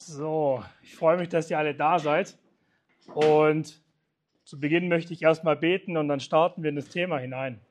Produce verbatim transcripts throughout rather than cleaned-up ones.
So, ich freue mich, dass ihr alle da seid. Und zu Beginn möchte ich erstmal beten und dann starten wir in das Thema hinein.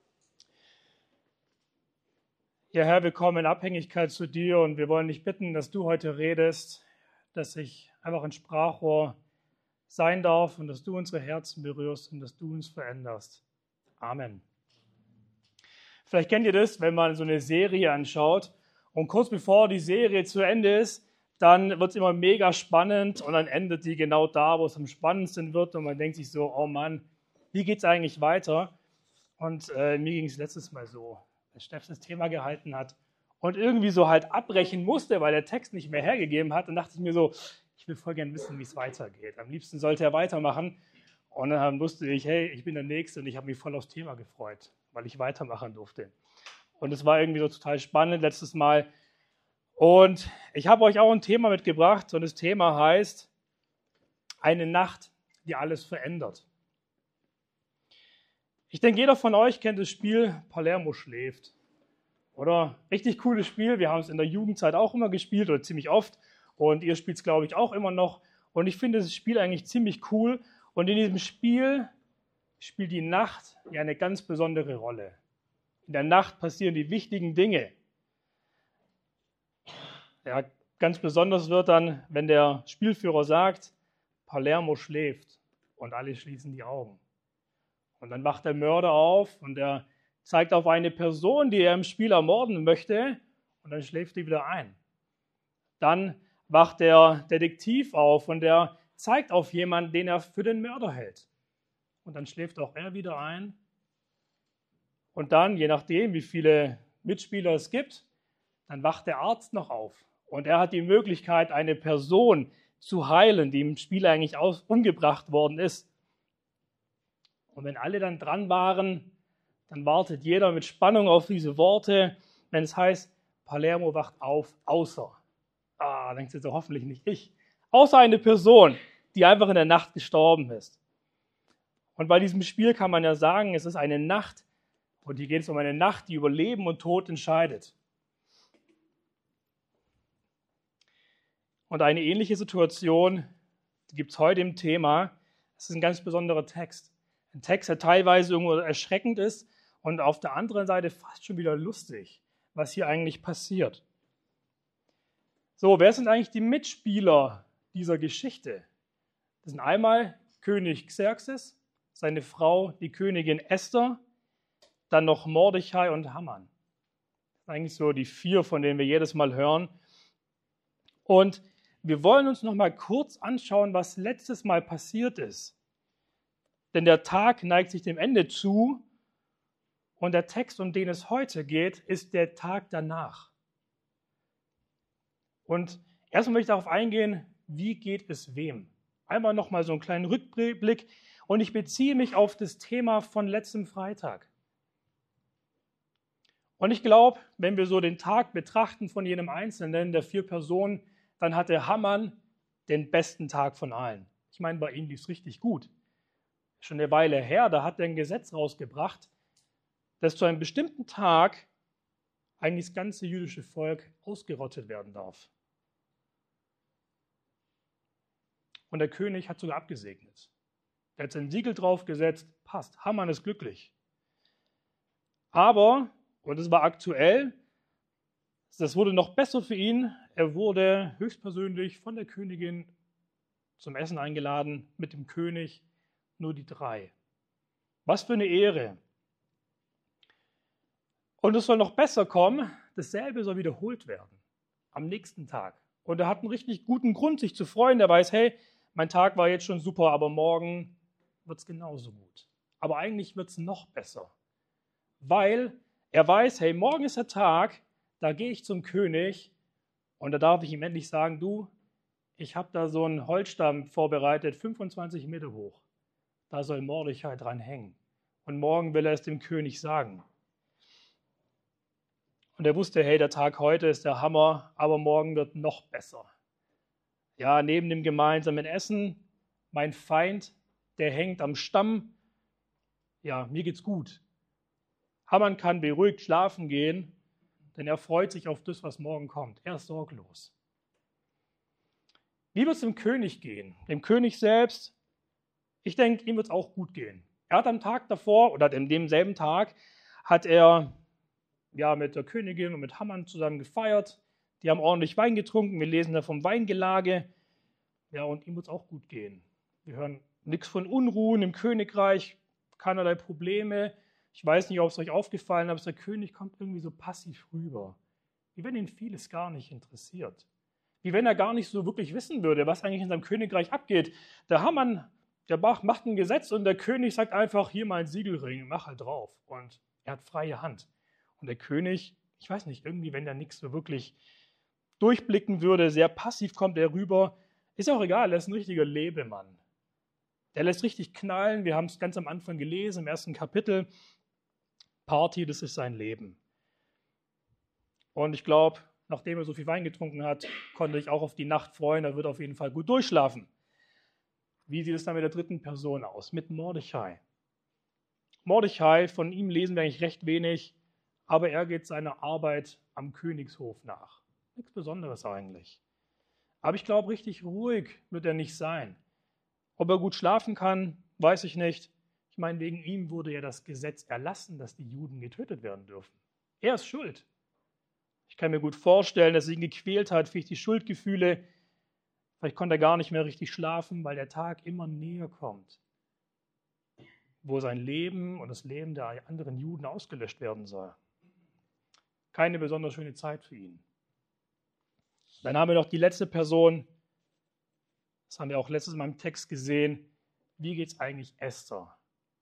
Ja, Herr, wir kommen in Abhängigkeit zu dir und wir wollen dich bitten, dass du heute redest, dass ich einfach ein Sprachrohr sein darf und dass du unsere Herzen berührst und dass du uns veränderst. Amen. Vielleicht kennt ihr das, wenn man so eine Serie anschaut und kurz bevor die Serie zu Ende ist, dann wird es immer mega spannend und dann endet die genau da, wo es am spannendsten wird und man denkt sich so, oh Mann, wie geht es eigentlich weiter? Und äh, mir ging es letztes Mal so, als Steff das Thema gehalten hat und irgendwie so halt abbrechen musste, weil der Text nicht mehr hergegeben hat, dann dachte ich mir so, ich will voll gern wissen, wie es weitergeht. Am liebsten sollte er weitermachen und dann wusste ich, hey, ich bin der Nächste und ich habe mich voll aufs Thema gefreut, weil ich weitermachen durfte. Und es war irgendwie so total spannend letztes Mal. Und ich habe euch auch ein Thema mitgebracht und das Thema heißt eine Nacht, die alles verändert. Ich denke, jeder von euch kennt das Spiel Palermo schläft. Oder? Richtig cooles Spiel. Wir haben es in der Jugendzeit auch immer gespielt oder ziemlich oft. Und ihr spielt es, glaube ich, auch immer noch. Und ich finde das Spiel eigentlich ziemlich cool. Und in diesem Spiel spielt die Nacht ja eine ganz besondere Rolle. In der Nacht passieren die wichtigen Dinge. Ja, ganz besonders wird dann, wenn der Spielführer sagt, Palermo schläft und alle schließen die Augen. Und dann wacht der Mörder auf und er zeigt auf eine Person, die er im Spiel ermorden möchte und dann schläft er wieder ein. Dann wacht der Detektiv auf und er zeigt auf jemanden, den er für den Mörder hält. Und dann schläft auch er wieder ein. Und dann, je nachdem, wie viele Mitspieler es gibt, dann wacht der Arzt noch auf. Und er hat die Möglichkeit, eine Person zu heilen, die im Spiel eigentlich aus, umgebracht worden ist. Und wenn alle dann dran waren, dann wartet jeder mit Spannung auf diese Worte, wenn es heißt, Palermo wacht auf, außer. Ah, denkst du so, hoffentlich nicht ich. Außer eine Person, die einfach in der Nacht gestorben ist. Und bei diesem Spiel kann man ja sagen, es ist eine Nacht, und hier geht es um eine Nacht, die über Leben und Tod entscheidet. Und eine ähnliche Situation gibt es heute im Thema. Es ist ein ganz besonderer Text. Ein Text, der teilweise irgendwo erschreckend ist und auf der anderen Seite fast schon wieder lustig, was hier eigentlich passiert. So, wer sind eigentlich die Mitspieler dieser Geschichte? Das sind einmal König Xerxes, seine Frau, die Königin Esther, dann noch Mordechai und Haman. Das sind eigentlich so die vier, von denen wir jedes Mal hören. Und wir wollen uns noch mal kurz anschauen, was letztes Mal passiert ist. Denn der Tag neigt sich dem Ende zu und der Text, um den es heute geht, ist der Tag danach. Und erstmal möchte ich darauf eingehen, wie geht es wem? Einmal noch mal so einen kleinen Rückblick und ich beziehe mich auf das Thema von letztem Freitag. Und ich glaube, wenn wir so den Tag betrachten von jedem Einzelnen der vier Personen, dann hatte Haman den besten Tag von allen. Ich meine, bei ihm lief es richtig gut. Schon eine Weile her, da hat er ein Gesetz rausgebracht, dass zu einem bestimmten Tag eigentlich das ganze jüdische Volk ausgerottet werden darf. Und der König hat sogar abgesegnet. Er hat sein Siegel draufgesetzt, passt, Haman ist glücklich. Aber, und es war aktuell, das wurde noch besser für ihn, er wurde höchstpersönlich von der Königin zum Essen eingeladen, mit dem König, nur die drei. Was für eine Ehre. Und es soll noch besser kommen, dasselbe soll wiederholt werden, am nächsten Tag. Und er hat einen richtig guten Grund, sich zu freuen, der weiß, hey, mein Tag war jetzt schon super, aber morgen wird es genauso gut. Aber eigentlich wird es noch besser, weil er weiß, hey, morgen ist der Tag, da gehe ich zum König und da darf ich ihm endlich sagen, du, ich habe da so einen Holzstamm vorbereitet, fünfundzwanzig Meter hoch. Da soll Mordechai dran hängen. Und morgen will er es dem König sagen. Und er wusste, hey, der Tag heute ist der Hammer, aber morgen wird noch besser. Ja, neben dem gemeinsamen Essen, mein Feind, der hängt am Stamm. Ja, mir geht's gut. Haman kann beruhigt schlafen gehen, denn er freut sich auf das, was morgen kommt. Er ist sorglos. Wie wird es dem König gehen? Dem König selbst, ich denke, ihm wird es auch gut gehen. Er hat am Tag davor, oder an demselben Tag, hat er ja, mit der Königin und mit Haman zusammen gefeiert. Die haben ordentlich Wein getrunken. Wir lesen da vom Weingelage. Ja, und ihm wird es auch gut gehen. Wir hören nichts von Unruhen im Königreich, keinerlei Probleme. Ich weiß nicht, ob es euch aufgefallen ist, aber der König kommt irgendwie so passiv rüber. Wie wenn ihn vieles gar nicht interessiert. Wie wenn er gar nicht so wirklich wissen würde, was eigentlich in seinem Königreich abgeht. Der Haman, der macht ein Gesetz und der König sagt einfach, hier mein Siegelring, mach halt drauf. Und er hat freie Hand. Und der König, ich weiß nicht, irgendwie, wenn der nichts so wirklich durchblicken würde, sehr passiv kommt er rüber. Ist auch egal, er ist ein richtiger Lebemann. Der lässt richtig knallen. Wir haben es ganz am Anfang gelesen, im ersten Kapitel. Party, das ist sein Leben. Und ich glaube, nachdem er so viel Wein getrunken hat, konnte ich auch auf die Nacht freuen. Er wird auf jeden Fall gut durchschlafen. Wie sieht es dann mit der dritten Person aus? Mit Mordechai. Mordechai, von ihm lesen wir eigentlich recht wenig, aber er geht seiner Arbeit am Königshof nach. Nichts Besonderes eigentlich. Aber ich glaube, richtig ruhig wird er nicht sein. Ob er gut schlafen kann, weiß ich nicht. Ich meine, wegen ihm wurde ja das Gesetz erlassen, dass die Juden getötet werden dürfen. Er ist schuld. Ich kann mir gut vorstellen, dass er ihn gequält hat, vielleicht die Schuldgefühle. Vielleicht konnte er gar nicht mehr richtig schlafen, weil der Tag immer näher kommt, wo sein Leben und das Leben der anderen Juden ausgelöscht werden soll. Keine besonders schöne Zeit für ihn. Dann haben wir noch die letzte Person. Das haben wir auch letztes Mal im Text gesehen. Wie geht es eigentlich Esther?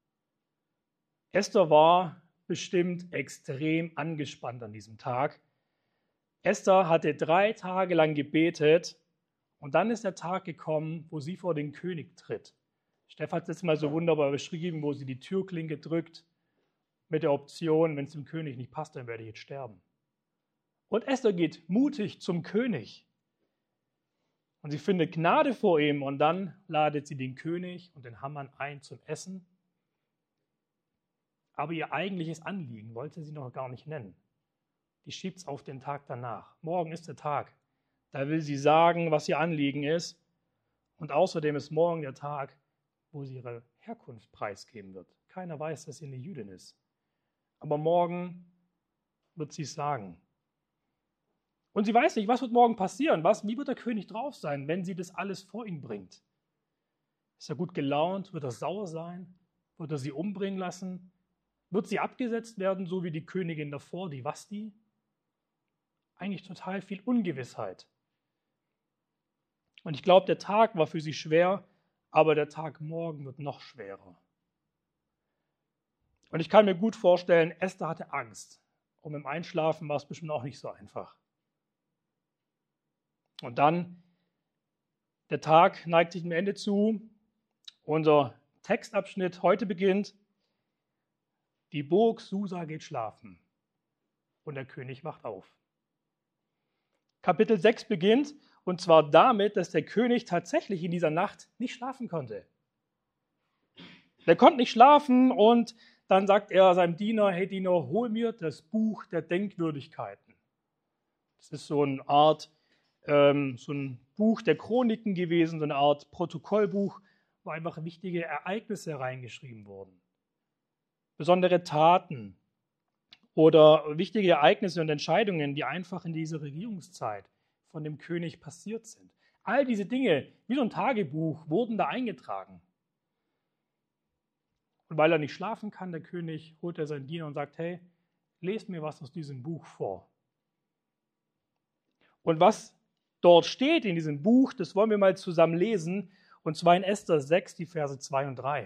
Esther war bestimmt extrem angespannt an diesem Tag. Esther hatte drei Tage lang gebetet und dann ist der Tag gekommen, wo sie vor den König tritt. Steff hat es jetzt mal so wunderbar beschrieben, wo sie die Türklinke drückt mit der Option, wenn es dem König nicht passt, dann werde ich jetzt sterben. Und Esther geht mutig zum König. Und sie findet Gnade vor ihm und dann ladet sie den König und den Haman ein zum Essen. Aber ihr eigentliches Anliegen wollte sie noch gar nicht nennen. Die schiebt es auf den Tag danach. Morgen ist der Tag. Da will sie sagen, was ihr Anliegen ist. Und außerdem ist morgen der Tag, wo sie ihre Herkunft preisgeben wird. Keiner weiß, dass sie eine Jüdin ist. Aber morgen wird sie es sagen. Und sie weiß nicht, was wird morgen passieren? Was, wie wird der König drauf sein, wenn sie das alles vor ihn bringt? Ist er gut gelaunt? Wird er sauer sein? Wird er sie umbringen lassen? Wird sie abgesetzt werden, so wie die Königin davor, die Vasti? Eigentlich total viel Ungewissheit. Und ich glaube, der Tag war für sie schwer, aber der Tag morgen wird noch schwerer. Und ich kann mir gut vorstellen, Esther hatte Angst. Und im Einschlafen war es bestimmt auch nicht so einfach. Und dann, der Tag neigt sich dem Ende zu. Unser Textabschnitt heute beginnt. Die Burg Susa geht schlafen und der König wacht auf. Kapitel sechs beginnt und zwar damit, dass der König tatsächlich in dieser Nacht nicht schlafen konnte. Der konnte nicht schlafen und dann sagt er seinem Diener, hey Diener, hol mir das Buch der Denkwürdigkeiten. Das ist so eine Art, ähm, so ein Buch der Chroniken gewesen, so eine Art Protokollbuch, wo einfach wichtige Ereignisse reingeschrieben wurden. Besondere Taten oder wichtige Ereignisse und Entscheidungen, die einfach in dieser Regierungszeit von dem König passiert sind. All diese Dinge, wie so ein Tagebuch, wurden da eingetragen. Und weil er nicht schlafen kann, der König, holt er seinen Diener und sagt, hey, lest mir was aus diesem Buch vor. Und was dort steht in diesem Buch, das wollen wir mal zusammen lesen, und zwar in Esther sechs, die Verse zwei und drei.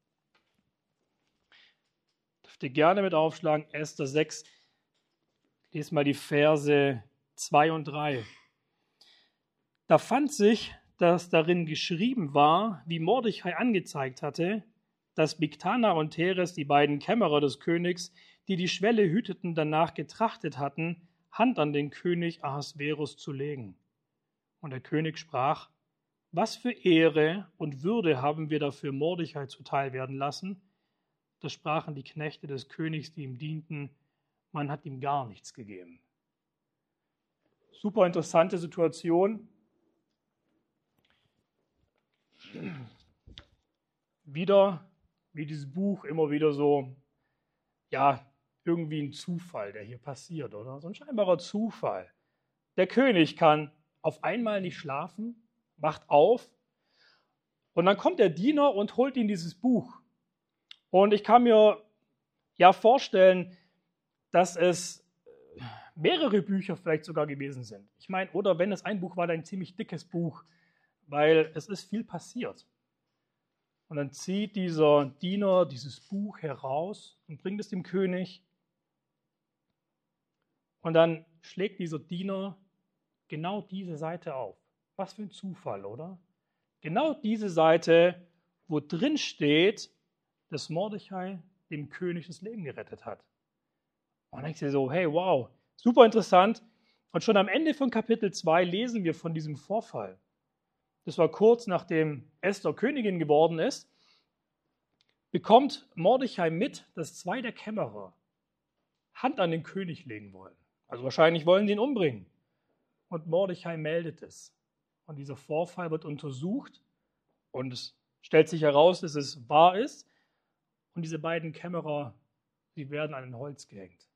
Dürft ihr gerne mit aufschlagen, Esther sechs, lest mal die Verse zwei und drei. Da fand sich, dass darin geschrieben war, wie Mordechai angezeigt hatte, dass Bigthana und Teres, die beiden Kämmerer des Königs, die die Schwelle hüteten, danach getrachtet hatten, Hand an den König Ahasverus zu legen. Und der König sprach, was für Ehre und Würde haben wir dafür Mordechai zuteil werden lassen? Da sprachen die Knechte des Königs, die ihm dienten, man hat ihm gar nichts gegeben. Super interessante Situation. wieder, wie dieses Buch, immer wieder so, ja, irgendwie ein Zufall, der hier passiert, oder? So ein scheinbarer Zufall. Der König kann auf einmal nicht schlafen, wacht auf und dann kommt der Diener und holt ihm dieses Buch. Und ich kann mir ja vorstellen, dass es mehrere Bücher vielleicht sogar gewesen sind. Ich meine, oder wenn es ein Buch war, dann ein ziemlich dickes Buch, weil es ist viel passiert. Und dann zieht dieser Diener dieses Buch heraus und bringt es dem König. Und dann schlägt dieser Diener genau diese Seite auf. Was für ein Zufall, oder? Genau diese Seite, wo drin steht, dass Mordechai dem König das Leben gerettet hat. Und dann denkst du dir so, hey, wow, super interessant. Und schon am Ende von Kapitel zwei lesen wir von diesem Vorfall. Das war kurz nachdem Esther Königin geworden ist, bekommt Mordechai mit, dass zwei der Kämmerer Hand an den König legen wollen. Also wahrscheinlich wollen sie ihn umbringen. Und Mordechai meldet es. Und dieser Vorfall wird untersucht und es stellt sich heraus, dass es wahr ist. Und diese beiden Kämmerer, sie werden an ein Holz gehängt.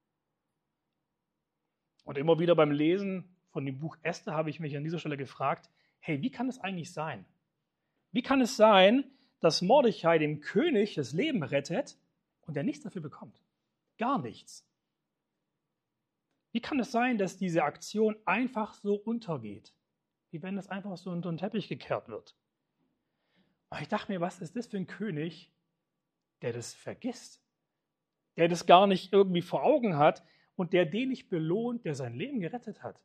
Und immer wieder beim Lesen von dem Buch Esther habe ich mich an dieser Stelle gefragt, hey, wie kann es eigentlich sein? Wie kann es sein, dass Mordechai dem König das Leben rettet und er nichts dafür bekommt? Gar nichts. Wie kann es sein, dass diese Aktion einfach so untergeht? Wie wenn das einfach so unter den Teppich gekehrt wird? Und ich dachte mir, was ist das für ein König, der das vergisst? Der das gar nicht irgendwie vor Augen hat und der den nicht belohnt, der sein Leben gerettet hat.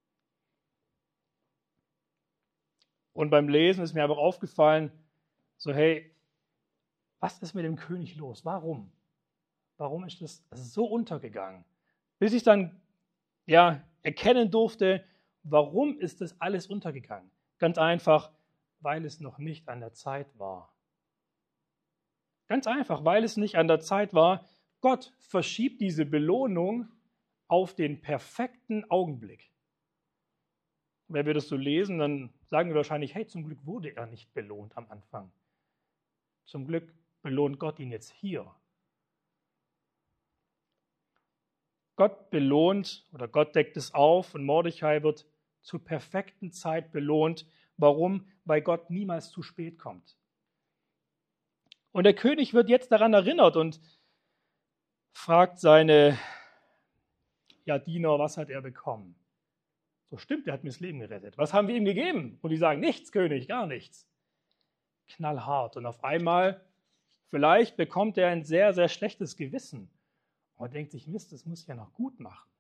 Und beim Lesen ist mir aber aufgefallen, so hey, was ist mit dem König los? Warum? Warum ist das so untergegangen? Bis ich dann ja, erkennen durfte, warum ist das alles untergegangen? Ganz einfach, weil es noch nicht an der Zeit war. Ganz einfach, weil es nicht an der Zeit war. Gott verschiebt diese Belohnung auf den perfekten Augenblick. Wenn wir das so lesen, dann sagen wir wahrscheinlich, hey, zum Glück wurde er nicht belohnt am Anfang. Zum Glück belohnt Gott ihn jetzt hier. Gott belohnt oder Gott deckt es auf und Mordechai wird zur perfekten Zeit belohnt. Warum? Weil Gott niemals zu spät kommt. Und der König wird jetzt daran erinnert und fragt seine ja, Diener, was hat er bekommen? So stimmt, er hat mir das Leben gerettet. Was haben wir ihm gegeben? Und die sagen, nichts, König, gar nichts. Knallhart. Und auf einmal, vielleicht bekommt er ein sehr, sehr schlechtes Gewissen. Und er denkt sich, Mist, das muss ich ja noch gut machen.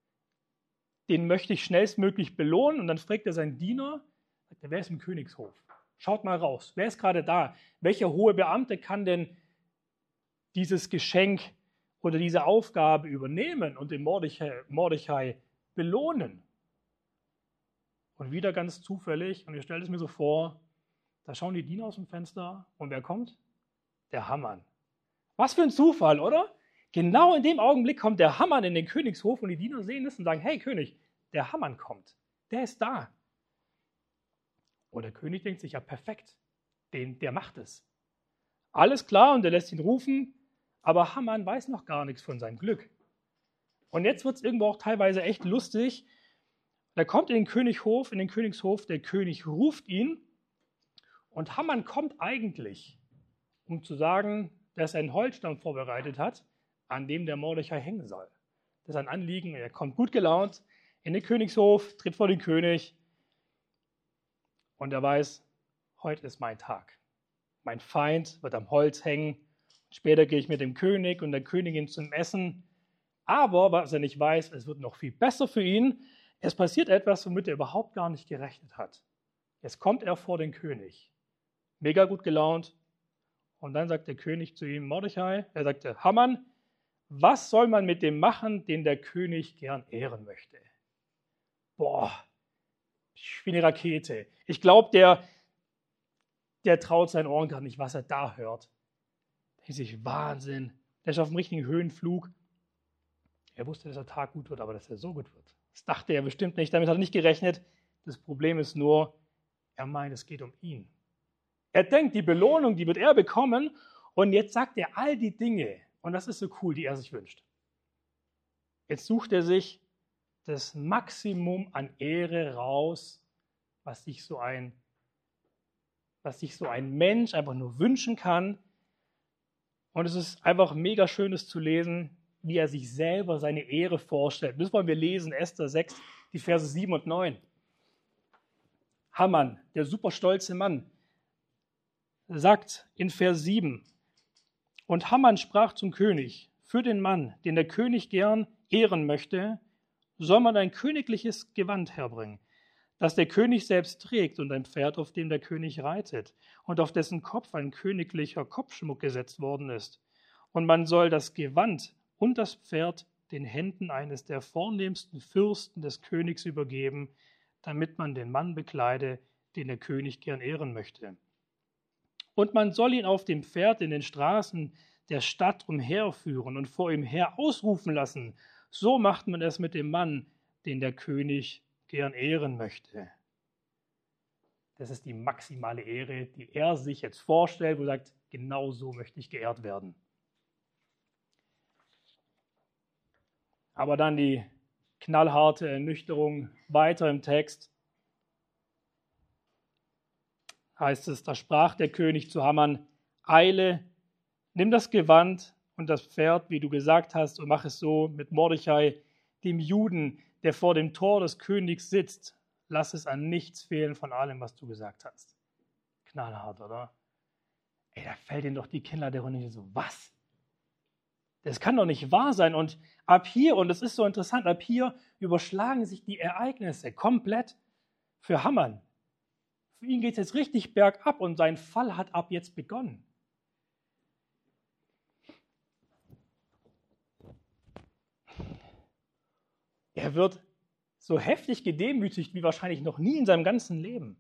Den möchte ich schnellstmöglich belohnen. Und dann fragt er seinen Diener, sagt er, wer ist im Königshof? Schaut mal raus, wer ist gerade da? Welcher hohe Beamte kann denn dieses Geschenk oder diese Aufgabe übernehmen und den Mordechai, Mordechai belohnen? Und wieder ganz zufällig, und ihr stellt es mir so vor, da schauen die Diener aus dem Fenster und wer kommt? Der Haman. Was für ein Zufall, oder? Genau in dem Augenblick kommt der Haman in den Königshof und die Diener sehen es und sagen, hey König, der Haman kommt, der ist da. Und der König denkt sich, ja perfekt, den, der macht es. Alles klar und er lässt ihn rufen, aber Haman weiß noch gar nichts von seinem Glück. Und jetzt wird es irgendwo auch teilweise echt lustig. Er kommt in den Königshof, in den Königshof, der König ruft ihn und Haman kommt eigentlich, um zu sagen, dass er einen Holzstamm vorbereitet hat, an dem der Mordechai hängen soll. Das ist ein Anliegen, er kommt gut gelaunt in den Königshof, tritt vor den König und er weiß, heute ist mein Tag. Mein Feind wird am Holz hängen. Später gehe ich mit dem König und der Königin zum Essen. Aber was er nicht weiß, es wird noch viel besser für ihn. Es passiert etwas, womit er überhaupt gar nicht gerechnet hat. Jetzt kommt er vor den König. Mega gut gelaunt. Und dann sagt der König zu ihm, Mordechai, er sagte, Haman, was soll man mit dem machen, den der König gern ehren möchte? Boah, wie eine Rakete. Ich glaube, der, der traut seinen Ohren gar nicht, was er da hört. Der denkt sich, Wahnsinn. Der ist auf dem richtigen Höhenflug. Er wusste, dass der Tag gut wird, aber dass er so gut wird. Das dachte er bestimmt nicht, damit hat er nicht gerechnet. Das Problem ist nur, er meint, es geht um ihn. Er denkt, die Belohnung, die wird er bekommen. Und jetzt sagt er all die Dinge, und das ist so cool, die er sich wünscht. Jetzt sucht er sich das Maximum an Ehre raus, was sich so ein, was sich so ein Mensch einfach nur wünschen kann. Und es ist einfach mega schönes zu lesen, wie er sich selber seine Ehre vorstellt. Das wollen wir lesen, Esther sechs, die Verse sieben und neun. Haman, der super stolze Mann, sagt in Vers sieben, und Haman sprach zum König, für den Mann, den der König gern ehren möchte, soll man ein königliches Gewand herbringen, das der König selbst trägt und ein Pferd, auf dem der König reitet und auf dessen Kopf ein königlicher Kopfschmuck gesetzt worden ist. Und man soll das Gewand und das Pferd den Händen eines der vornehmsten Fürsten des Königs übergeben, damit man den Mann bekleide, den der König gern ehren möchte. Und man soll ihn auf dem Pferd in den Straßen der Stadt umherführen und vor ihm her ausrufen lassen. So macht man es mit dem Mann, den der König gern ehren möchte. Das ist die maximale Ehre, die er sich jetzt vorstellt, wo er sagt, genau so möchte ich geehrt werden. Aber dann die knallharte Ernüchterung weiter im Text. Heißt es, da sprach der König zu Haman, eile, nimm das Gewand und das Pferd, wie du gesagt hast, und mach es so mit Mordechai, dem Juden, der vor dem Tor des Königs sitzt. Lass es an nichts fehlen von allem, was du gesagt hast. Knallhart, oder? Ey, da fällt ihnen doch die Kinder der Runde so, was? Das kann doch nicht wahr sein. Und ab hier, und es ist so interessant, ab hier überschlagen sich die Ereignisse komplett für Haman. Für ihn geht es jetzt richtig bergab und sein Fall hat ab jetzt begonnen. Er wird so heftig gedemütigt wie wahrscheinlich noch nie in seinem ganzen Leben.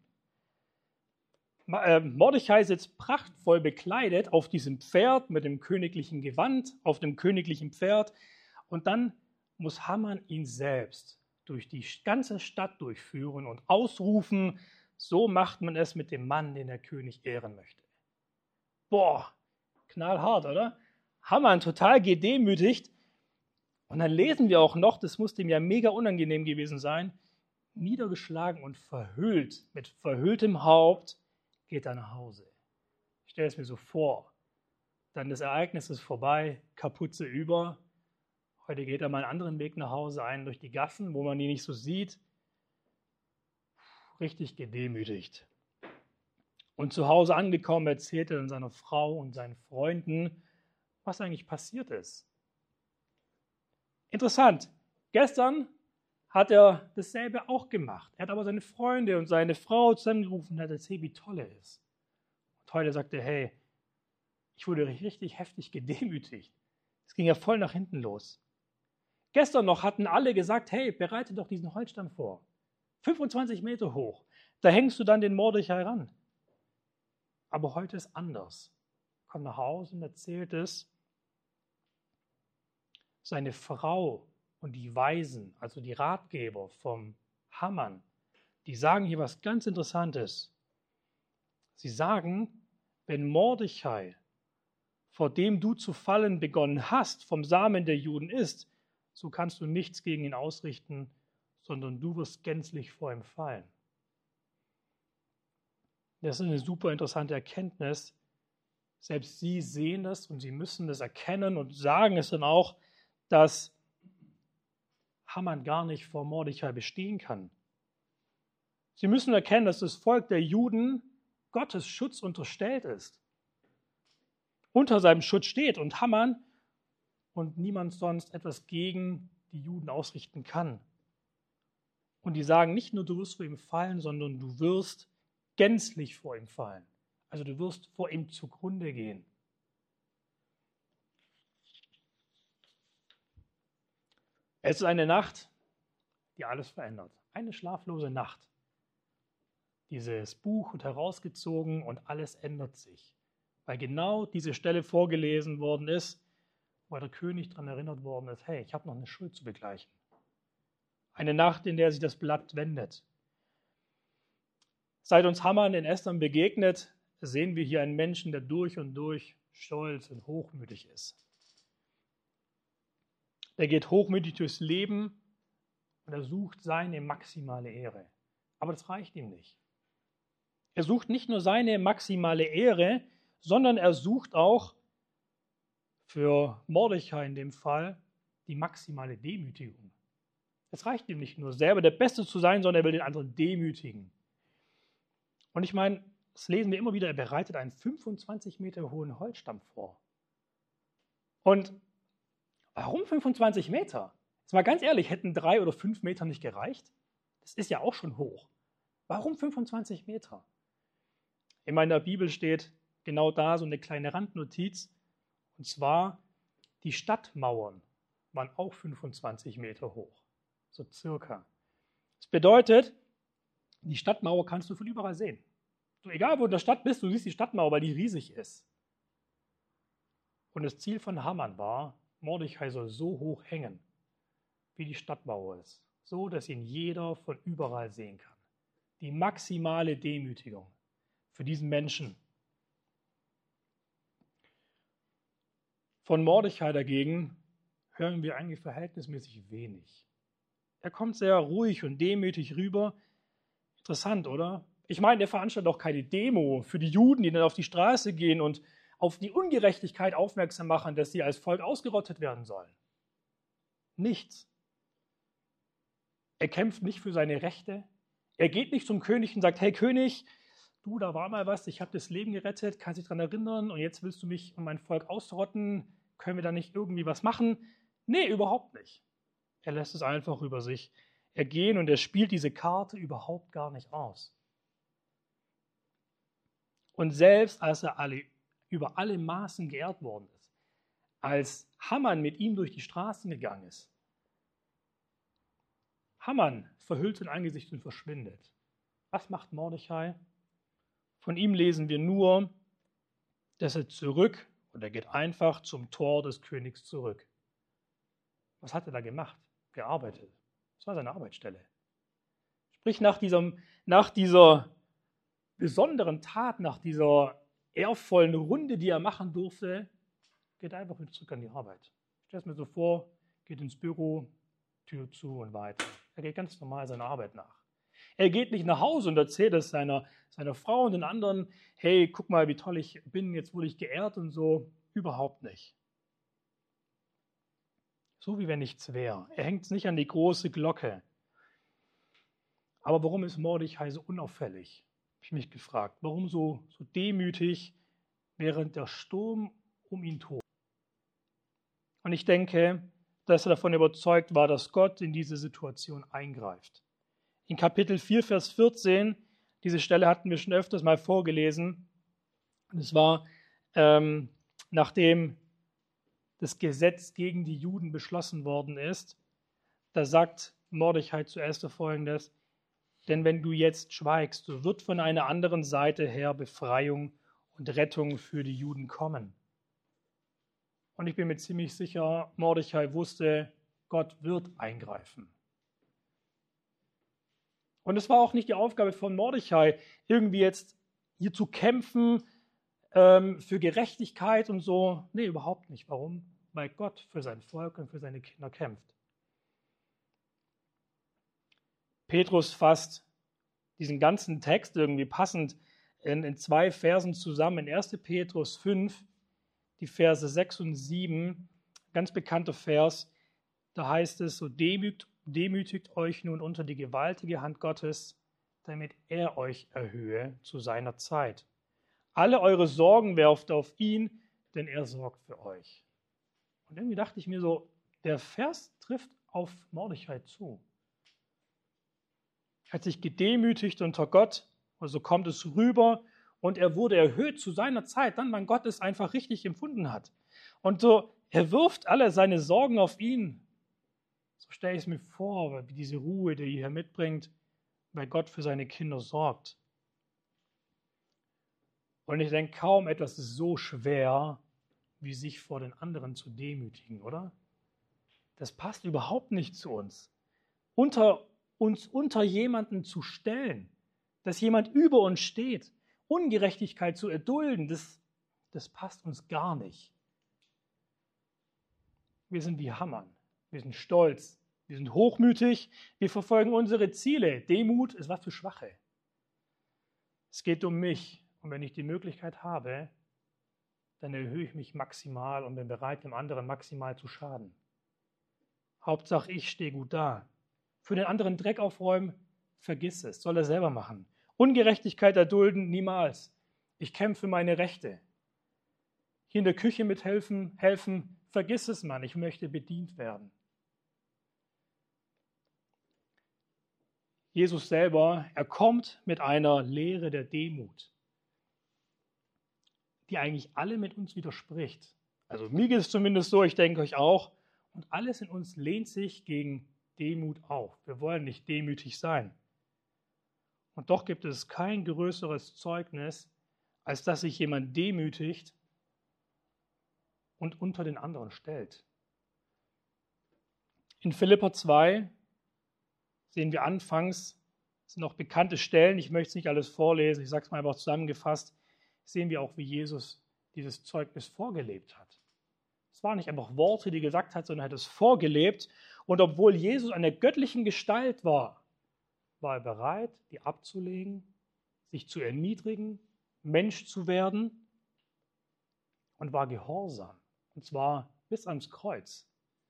Mordechai sitzt prachtvoll bekleidet auf diesem Pferd mit dem königlichen Gewand, auf dem königlichen Pferd. Und dann muss Haman ihn selbst durch die ganze Stadt durchführen und ausrufen, so macht man es mit dem Mann, den der König ehren möchte. Boah, knallhart, oder? Haman total gedemütigt. Und dann lesen wir auch noch, das muss dem ja mega unangenehm gewesen sein, niedergeschlagen und verhüllt, mit verhülltem Haupt, geht er nach Hause. Ich stelle es mir so vor. Dann das Ereignis ist vorbei, Kapuze über. Heute geht er mal einen anderen Weg nach Hause ein, durch die Gassen, wo man ihn nicht so sieht. Richtig gedemütigt. Und zu Hause angekommen, erzählt er dann seiner Frau und seinen Freunden, was eigentlich passiert ist. Interessant. Gestern hat er dasselbe auch gemacht. Er hat aber seine Freunde und seine Frau zusammengerufen und hat erzählt, wie toll er ist. Und heute sagt er, hey, ich wurde richtig heftig gedemütigt. Es ging ja voll nach hinten los. Gestern noch hatten alle gesagt, hey, bereite doch diesen Holzstamm vor. fünfundzwanzig Meter hoch. Da hängst du dann den Mordechai ran. Aber heute ist anders. Kommt nach Hause und erzählt es. Seine Frau und die Weisen, also die Ratgeber vom Haman, die sagen hier was ganz Interessantes. Sie sagen, wenn Mordechai, vor dem du zu fallen begonnen hast, vom Samen der Juden ist, so kannst du nichts gegen ihn ausrichten, sondern du wirst gänzlich vor ihm fallen. Das ist eine super interessante Erkenntnis. Selbst sie sehen das und sie müssen das erkennen und sagen es dann auch, dass Haman gar nicht vor Mordechai bestehen kann. Sie müssen erkennen, dass das Volk der Juden Gottes Schutz unterstellt ist, unter seinem Schutz steht und Haman und niemand sonst etwas gegen die Juden ausrichten kann. Und die sagen nicht nur, du wirst vor ihm fallen, sondern du wirst gänzlich vor ihm fallen. Also du wirst vor ihm zugrunde gehen. Es ist eine Nacht, die alles verändert. Eine schlaflose Nacht. Dieses Buch wird herausgezogen und alles ändert sich. Weil genau diese Stelle vorgelesen worden ist, wo der König daran erinnert worden ist, hey, ich habe noch eine Schuld zu begleichen. Eine Nacht, in der sich das Blatt wendet. Seit uns Haman in Esther begegnet, sehen wir hier einen Menschen, der durch und durch stolz und hochmütig ist. Er geht hochmütig durchs Leben und er sucht seine maximale Ehre. Aber das reicht ihm nicht. Er sucht nicht nur seine maximale Ehre, sondern er sucht auch für Mordechai in dem Fall die maximale Demütigung. Es reicht ihm nicht nur, selber der Beste zu sein, sondern er will den anderen demütigen. Und ich meine, das lesen wir immer wieder, er bereitet einen fünfundzwanzig Meter hohen Holzstamm vor. Und warum fünfundzwanzig Meter? Jetzt mal ganz ehrlich, hätten drei oder fünf Meter nicht gereicht? Das ist ja auch schon hoch. Warum fünfundzwanzig Meter? In meiner Bibel steht genau da so eine kleine Randnotiz. Und zwar, die Stadtmauern waren auch fünfundzwanzig Meter hoch. So circa. Das bedeutet, die Stadtmauer kannst du von überall sehen. Du, egal wo du in der Stadt bist, du siehst die Stadtmauer, weil die riesig ist. Und das Ziel von Haman war, Mordechai soll so hoch hängen, wie die Stadtmauer ist. So, dass ihn jeder von überall sehen kann. Die maximale Demütigung für diesen Menschen. Von Mordechai dagegen hören wir eigentlich verhältnismäßig wenig. Er kommt sehr ruhig und demütig rüber. Interessant, oder? Ich meine, er veranstaltet auch keine Demo für die Juden, die dann auf die Straße gehen und auf die Ungerechtigkeit aufmerksam machen, dass sie als Volk ausgerottet werden sollen. Nichts. Er kämpft nicht für seine Rechte. Er geht nicht zum König und sagt, hey König, du, da war mal was, ich habe das Leben gerettet, kannst dich daran erinnern und jetzt willst du mich und mein Volk ausrotten, können wir da nicht irgendwie was machen? Nee, überhaupt nicht. Er lässt es einfach über sich ergehen und er spielt diese Karte überhaupt gar nicht aus. Und selbst als er alle, über alle Maßen geehrt worden ist, als Haman mit ihm durch die Straßen gegangen ist, Haman verhüllt sein Angesicht und verschwindet. Was macht Mordechai? Von ihm lesen wir nur, dass er zurück, und er geht einfach zum Tor des Königs zurück. Was hat er da gemacht? Gearbeitet. Das war seine Arbeitsstelle. Sprich, nach, diesem, nach dieser besonderen Tat, nach dieser ehrvollen Runde, die er machen durfte, geht er einfach wieder zurück an die Arbeit. Ich stelle es mir so vor, geht ins Büro, Tür zu und weiter. Er geht ganz normal seiner Arbeit nach. Er geht nicht nach Hause und erzählt es seiner, seiner Frau und den anderen, hey, guck mal, wie toll ich bin, jetzt wurde ich geehrt und so. Überhaupt nicht. So wie wenn nichts wäre. Er hängt es nicht an die große Glocke. Aber warum ist Mordechai so unauffällig? Habe ich mich gefragt. Warum so, so demütig, während der Sturm um ihn tobt? Und ich denke, dass er davon überzeugt war, dass Gott in diese Situation eingreift. In Kapitel vier, Vers vierzehn, diese Stelle hatten wir schon öfters mal vorgelesen. Und es war, ähm, nachdem das Gesetz gegen die Juden beschlossen worden ist, da sagt Mordechai zuerst Folgendes: Denn wenn du jetzt schweigst, so wird von einer anderen Seite her Befreiung und Rettung für die Juden kommen. Und ich bin mir ziemlich sicher, Mordechai wusste, Gott wird eingreifen. Und es war auch nicht die Aufgabe von Mordechai, irgendwie jetzt hier zu kämpfen ähm, für Gerechtigkeit und so. Nee, überhaupt nicht. Warum? Weil Gott für sein Volk und für seine Kinder kämpft. Petrus fasst diesen ganzen Text irgendwie passend in, in zwei Versen zusammen. In erster Petrus fünf, die Verse sechs und sieben, ganz bekannter Vers, da heißt es so: Demütigt, demütigt euch nun unter die gewaltige Hand Gottes, damit er euch erhöhe zu seiner Zeit. Alle eure Sorgen werft auf ihn, denn er sorgt für euch. Und irgendwie dachte ich mir so, der Vers trifft auf Mordechai zu. Er hat sich gedemütigt unter Gott, und so kommt es rüber, und er wurde erhöht zu seiner Zeit, dann, wann Gott es einfach richtig empfunden hat. Und so, er wirft alle seine Sorgen auf ihn. So stelle ich es mir vor, wie diese Ruhe, die er hier mitbringt, weil Gott für seine Kinder sorgt. Und ich denke, kaum etwas ist so schwer, wie sich vor den anderen zu demütigen, oder? Das passt überhaupt nicht zu uns. Unter uns unter jemanden zu stellen, dass jemand über uns steht Ungerechtigkeit zu erdulden, das, das passt uns gar nicht. Wir sind wie Hammern, wir sind stolz, wir sind hochmütig, wir verfolgen unsere Ziele. Demut ist was für Schwache. Es geht um mich und wenn ich die Möglichkeit habe, dann erhöhe ich mich maximal und bin bereit, dem anderen maximal zu schaden. Hauptsache, ich stehe gut da. Für den anderen Dreck aufräumen, vergiss es, soll er selber machen. Ungerechtigkeit erdulden, niemals. Ich kämpfe für meine Rechte. Hier in der Küche mithelfen, helfen, vergiss es, Mann, ich möchte bedient werden. Jesus selber, er kommt mit einer Lehre der Demut, die eigentlich alle mit uns widerspricht. Also mir geht es zumindest so, ich denke euch auch. Und alles in uns lehnt sich gegen Demut auf. Wir wollen nicht demütig sein. Und doch gibt es kein größeres Zeugnis, als dass sich jemand demütigt und unter den anderen stellt. In Philipper zwei sehen wir anfangs, das sind noch bekannte Stellen, ich möchte es nicht alles vorlesen, ich sage es mal einfach zusammengefasst, sehen wir auch, wie Jesus dieses Zeugnis vorgelebt hat. Es waren nicht einfach Worte, die er gesagt hat, sondern er hat es vorgelebt. Und obwohl Jesus einer göttlichen Gestalt war, war er bereit, die abzulegen, sich zu erniedrigen, Mensch zu werden und war gehorsam. Und zwar bis ans Kreuz.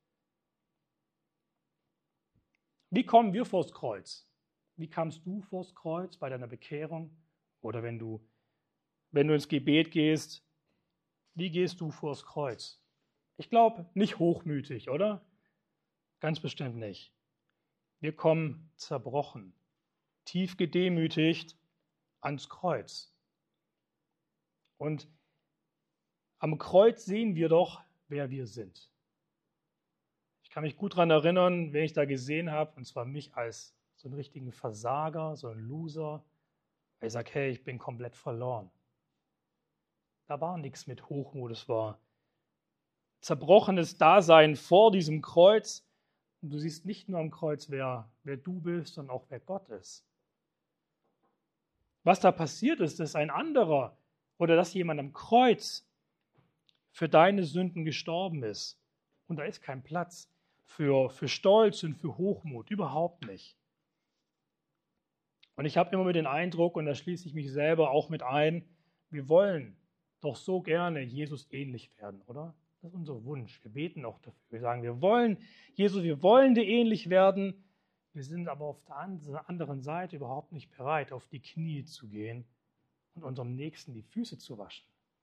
Wie kommen wir vors Kreuz? Wie kamst du vors Kreuz bei deiner Bekehrung? Oder wenn du, wenn du ins Gebet gehst, wie gehst du vors Kreuz? Ich glaube, nicht hochmütig, oder? Ganz bestimmt nicht. Wir kommen zerbrochen, tief gedemütigt ans Kreuz. Und am Kreuz sehen wir doch, wer wir sind. Ich kann mich gut daran erinnern, wen ich da gesehen habe, und zwar mich als so einen richtigen Versager, so einen Loser. Weil ich sage, hey, ich bin komplett verloren. Da war nichts mit Hochmut, es war zerbrochenes Dasein vor diesem Kreuz. Und du siehst nicht nur am Kreuz, wer, wer du bist, sondern auch wer Gott ist. Was da passiert ist, dass ein anderer oder dass jemand am Kreuz für deine Sünden gestorben ist. Und da ist kein Platz für, für Stolz und für Hochmut, überhaupt nicht. Und ich habe immer mit den Eindruck, und da schließe ich mich selber auch mit ein, wir wollen doch so gerne Jesus ähnlich werden, oder? Das ist unser Wunsch. Wir beten auch dafür. Wir sagen, wir wollen, Jesus, wir wollen dir ähnlich werden. Wir sind aber auf der anderen Seite überhaupt nicht bereit, auf die Knie zu gehen und unserem Nächsten die Füße zu waschen.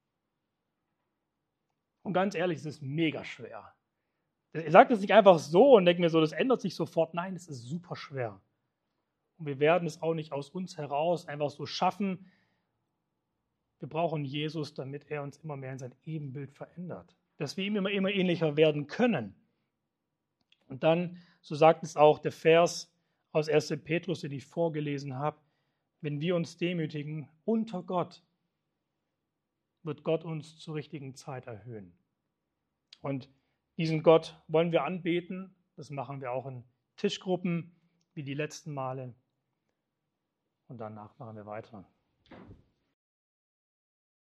Und ganz ehrlich, es ist mega schwer. Ich sage das nicht einfach so und denke mir so, das ändert sich sofort. Nein, es ist super schwer. Und wir werden es auch nicht aus uns heraus einfach so schaffen. Wir brauchen Jesus, damit er uns immer mehr in sein Ebenbild verändert. Dass wir ihm immer, immer ähnlicher werden können. Und dann, so sagt es auch der Vers aus erster Petrus, den ich vorgelesen habe, wenn wir uns demütigen unter Gott, wird Gott uns zur richtigen Zeit erhöhen. Und diesen Gott wollen wir anbeten. Das machen wir auch in Tischgruppen wie die letzten Male. Und danach machen wir weiter.